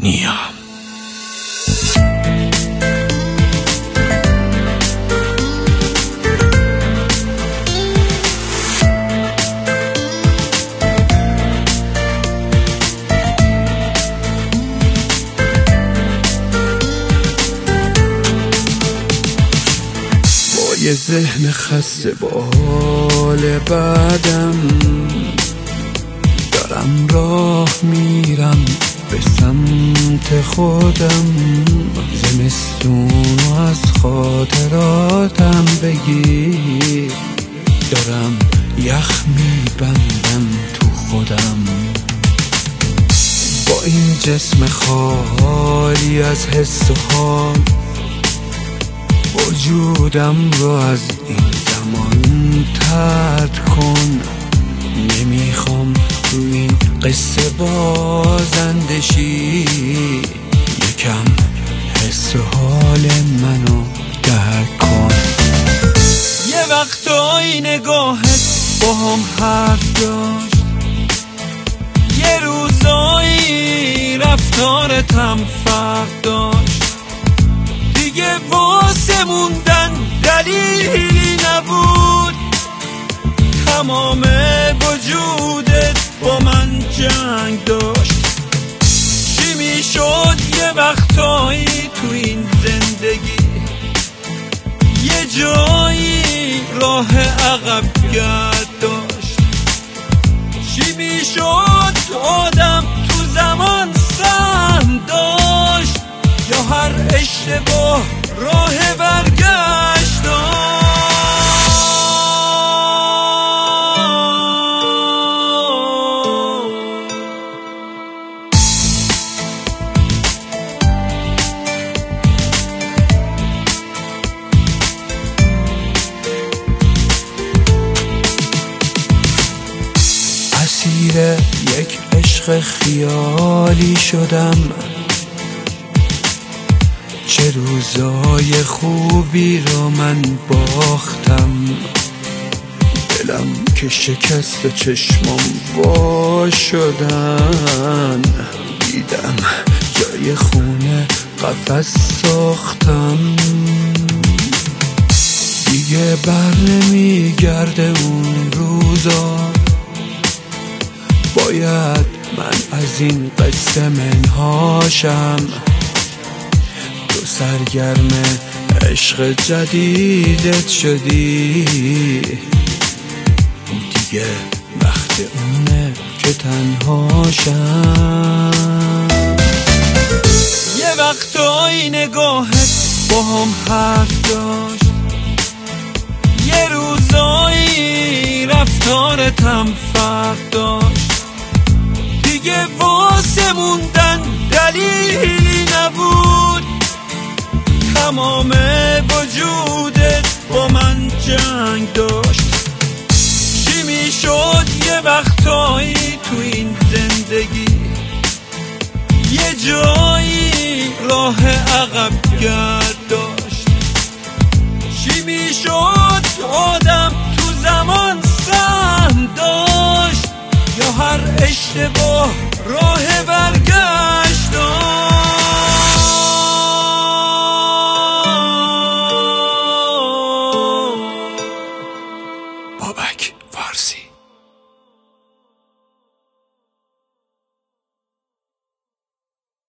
نیام. یه ذهن خسته با حال بعدم دارم راه میرم به سمت خودم. زمستونو از خاطراتم بگیر، دارم یخ میبندم تو خودم. با این جسم خالی از حس و حال وجودم رو از این زمان طرد کن. نمیخوام رو این قصه بازنده شی، یکم حس و حال منو درک کن. یه وقتایی نگاهت با هم حرف داشت، یه روزایی رفتارتم فرق داشت. دیگه واسه موندن دلیلی نبود، تمام وجودت با من جنگ داشت. چی میشد یه وقتایی تو این زندگی یه جایی راه عقب گرد داشت؟ چی میشد آدم تو زمان سهم داشت، یا هر اشتباه راه برگشت داشت؟ اسیر یک عشق خیالی شدم، چه روزای خوبی رو من باختم. دلم که شکست و چشمم وا شدن، دیدم جای خونه قفس ساختم. دیگه بر نمیگرده اون روزا، باید من از این قصه منهاشم. تو سرگرم عشق جدیدت شدی، دیگه وقت اونه که تنهاشم. یه وقتایی نگاهت با هم حرف داشت، یه روزایی رفتارتم فرق داشت. دیگه واسه موندن دلیلی نبود، تمام وجودت با من جنگ داشت. چی میشد یه وقتایی تو این زندگی یه جایی راه عقب گرد داشت؟ چی میشد آدم تو زمان سهم داشت، یا هر اشتباه راه برگشت